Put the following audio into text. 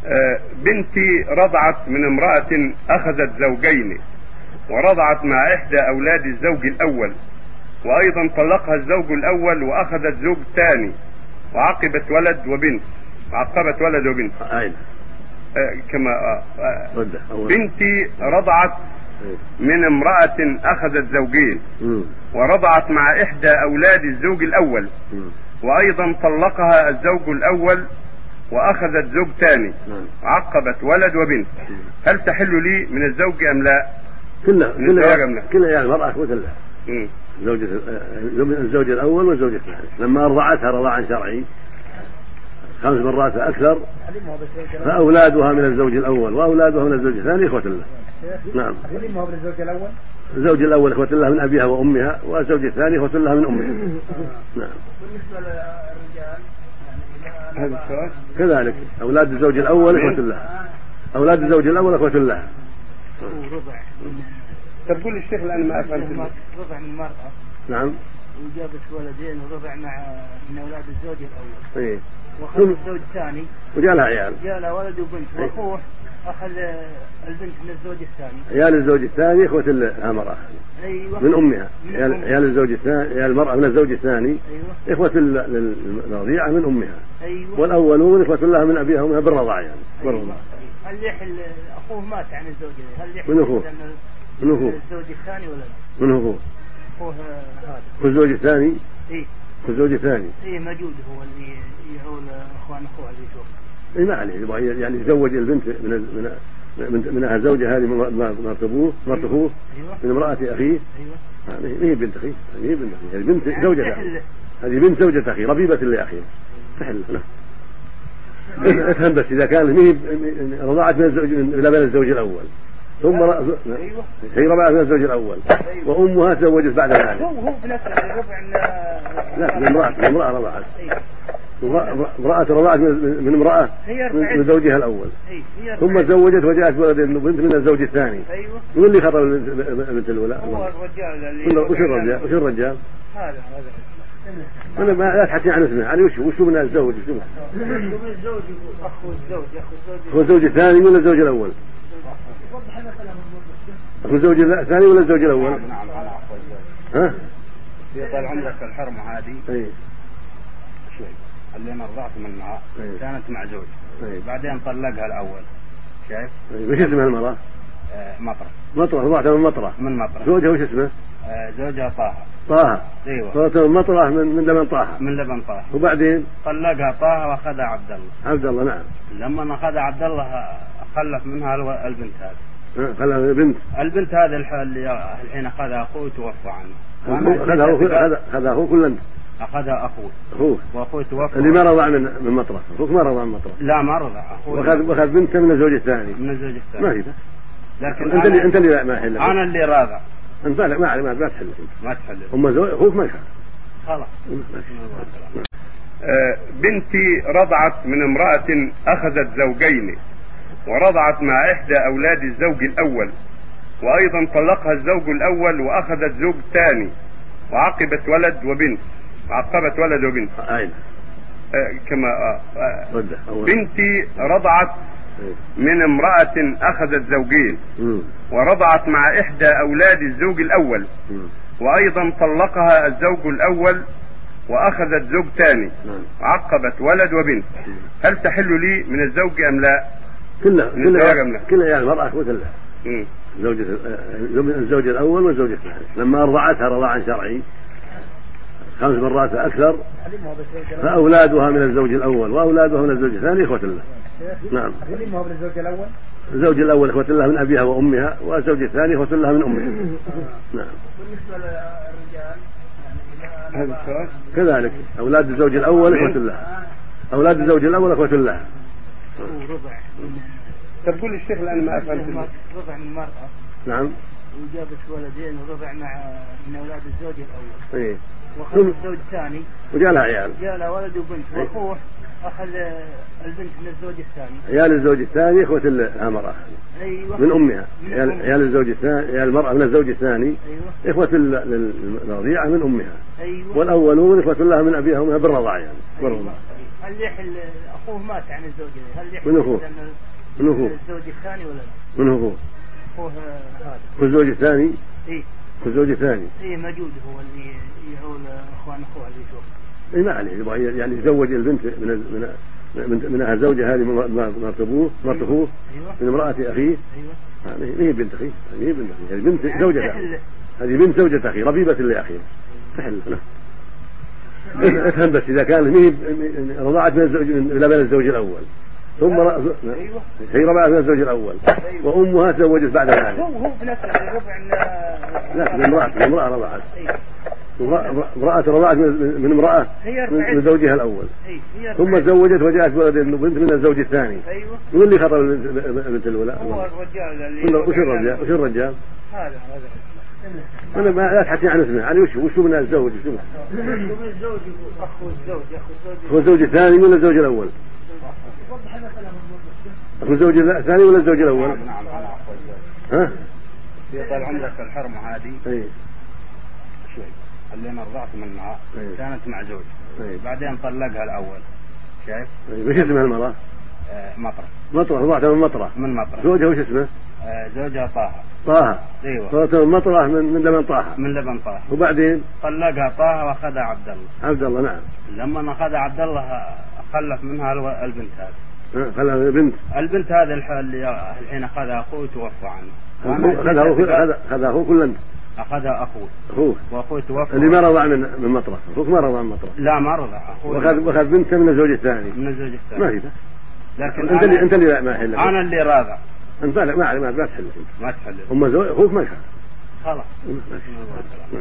بنتي رضعت من امرأة أخذت زوجين، ورضعت مع إحدى أولاد الزوج الأول، وأيضا طلقها الزوج الأول وأخذت زوج ثاني، وعقبت ولد وبنت. كما بنتي رضعت من امرأة أخذت زوجين، ورضعت مع إحدى أولاد الزوج الأول، وأيضا طلقها الزوج الأول وأخذت زوج ثاني، وعقبت ولد وبنت. هل تحل لي من الزوج أم لا؟ كلها يعني المرأة كلها الزوج الأول والزوج الثاني لما أرضعتها رضاعا شرعي 5 مرات فأكثر، فأولادها من الزوج الأول وأولادها من الزوج الثاني إخوة له. نعم. الزوج الأول إخوة له من أبيها وأمها، والزوج الثاني إخوة له من أمها. نعم. بالنسبة للرجال كذلك أولاد الزوج الأول إخوة له، أولاد الزوج الأول إخوة له. تقول الشيخ الآن ما أفهم. رضع من المرأة. نعم. وجابت ولدين ورضع من أولاد الزوج الأول. إيه. وأخذ الزوج الثاني. وجالها عيال. جالها ولد وبنت. وأخوه أخذ البنت من الزوج الثاني. عيال الزوج الثاني إخوة المرأة. أيوة. من أمها. عيال الزوج الثاني، عيال المرأة من الزوج الثاني. أيوة. إخوة الرضيعة من أمها. أيوة. والأولون إخوة لها من أبيها وأمها بالرضاعة يعني. أيوة. هل يحل أخوه مات عن الزوج؟ هل يحل من أخوه؟ من أخوه؟ الزوج الثاني ولا؟ من أخوه؟ أخوه هذا. الزوج الثاني؟ إيه. الزوج الثاني. إيه موجود هو اللي يعول أخوان أخوه اللي يشوف. إيه ما عليه، يبغى يعني يزوج البنت من زوجها هذه مرت أخوه من امرأة أخيه. أيوة. هي بنت أخيه، هي بنت أخيه، هذه بنت زوجة أخيه، هذه بنت زوجة أخيه ربيبة لأخيه تحل له. افهم بس إذا كان رضعت من الزوج الأول ثم هي رضعت من الزوج الأول وأمها تزوجت بعد ذلك. هو بنفس الربع. لا امرأة رضعت. امرأة رضعت من امرأة من زوجها الأول ثم تزوجت وجاءت ولد بنت من الزوج الثاني. أيوة. من اللي خطب بنت الأولى؟ هو الرجال اللي وش الرجال؟ هذا أنا ما لا تحكي عن اسمه، يعني وش من الزوج؟ وش من الزوج هو الزوج الثاني ولا الزوج الأول؟ أخو الزوج الثاني ولا الزوج الأول؟ ها؟ في طال عمرك الحرمة هذه. أي. شوي. اللي أنا رضعت منها كانت مع زوج. بعدين طلقها الأول. شايف؟ وش اسمها المرأة؟ مطرة. رضعتها من مطرة. زوجها وش اسمه؟ زوجها طه. ايوه. رضعتها من مطرة من لبن طه. وبعدين طلقها طه واخذها عبد الله. نعم. لما اخذها عبد الله خلف منها البنت هذه. خلف البنت هذه اللي الحين اخذها اخوه توفى عنه. أخذها أخوه كل أخذها أخوه وأخوه توفى. اللي ما رضع من مطرة. أخوك ما رضع من مطرة. لا ما رضع. وأخذ بنته من الزوج الثاني. ما هي. لكن أنت اللي ما حل. أنا اللي راضع. أنت ما تحل. ما تحل. هم أخوك ما يخاف. خلاص. بنتي رضعت من امرأة أخذت زوجين، ورضعت مع إحدى أولاد الزوج الأول، وأيضا طلقها الزوج الأول وأخذت زوج ثاني، وعقبت ولد وبنت. كما بنتي رضعت من امرأة أخذت زوجين، ورضعت مع إحدى أولاد الزوج الأول، وأيضا طلقها الزوج الأول وأخذت زوج ثاني، عقبت ولد وبنت. هل تحل لي من الزوج أم لا؟ كلها يعني المرأة كلها الزوج الأول والزوج الثاني لما أرضعتها رضاعا شرعي 5 مرات فأكثر، فأولادها من الزوج الأول وأولادها من الزوج الثاني إخوة له. نعم. الزوج الأول إخوة له من أبيها وأمها، والزوج الثاني إخوة له من أمها. نعم. بالنسبة للرجال كذلك أولاد الزوج الأول إخوة له، أولاد الزوج الأول إخوة له. تقول الشيخ الآن ما أفهم. رضع من المرأة. نعم. وجابت ولدين ورضع من أولاد الزوج الأول. إيه. وأخذ الزوج الثاني. وجالها عيال. جالها ولد وبنت. وأخوه أخذ البنت من الزوج الثاني. عيال الزوج الثاني إخوة المرأة. أيوة. من أمها. عيال الزوج الثاني، عيال المرأة من الزوج الثاني. أيوة. إخوة الرضيعة من أمها. أيوة. والأولون إخوة لها من أبيها وأمها بالرضاعة يعني. أيوة. هل يحل أخوه مات عن الزوج؟ هل يحل من أخوه؟ من هو؟ الزوج الثاني ولا من هو؟ هو هذا. هو الزوج الثاني؟ إيه. هو الزوج الثاني؟ إيه موجود، هو اللي يعول إخوان أخوه اللي يشوف. إيه ما عليه، يبغى يعني يزوج البنت من أهل زوجها هذه مرت أخوه أيوة. من امرأة أخيه. أيوة. هي بنت أخيه، هذه بنت أخيه، هذه بنت زوجة أخيه، هذه بنت زوجة أخيه ربيبة لأخيه تحل. افهم بس إذا كان رضعت من لبن الزوج الأول ثم هي رضعت من الزوج الأول وأمها تزوجت بعد ذلك. هو بنفس الربع. لا امرأة رضعت، امرأة رضعت من امرأة من زوجها الأول ثم تزوجت وجاءت ولد بنت من الزوج الثاني. أيوة. من اللي خطب البنت الأولى؟ هو الرجال. وش الرجال؟ هذا أنا ما لا تحكي عن اسمه، يعني وش من الزوج؟ وش من الزوج؟ هو الزوج الثاني ولا الزوج الأول؟ هو الزوج الثاني ولا الزوج الأول؟ نعم. ها؟ في طال عمرك الحرمة هذه شوي اللي انا رضعت منها كانت مع زوج بعدين طلقها الأول. شايف؟ وش اسمها المرأة؟ مطرة. رضعتها من مطرة. زوجها وش اسمه؟ زوجها طه. ايوه. طلقتها من مطرة من لبن طه. وبعدين طلقها طه واخذها عبد الله. نعم. لما اخذها عبد الله خلف منها البنت هذه. خلف البنت هذه الحين اخذها اخوه توفى عنه. أخذها أخوه كله. أخذها أخوه وأخوه توفى. اللي ما رضع من مطرة. أخوك ما رضع من مطرة. لا ما رضع. وأخذ بنته من الزوج الثاني. ما هي. لكن أنت اللي ما حل. أنا اللي راضع. أنت ما تحل. ما تحل. أخوك ما يخاف. خلاص.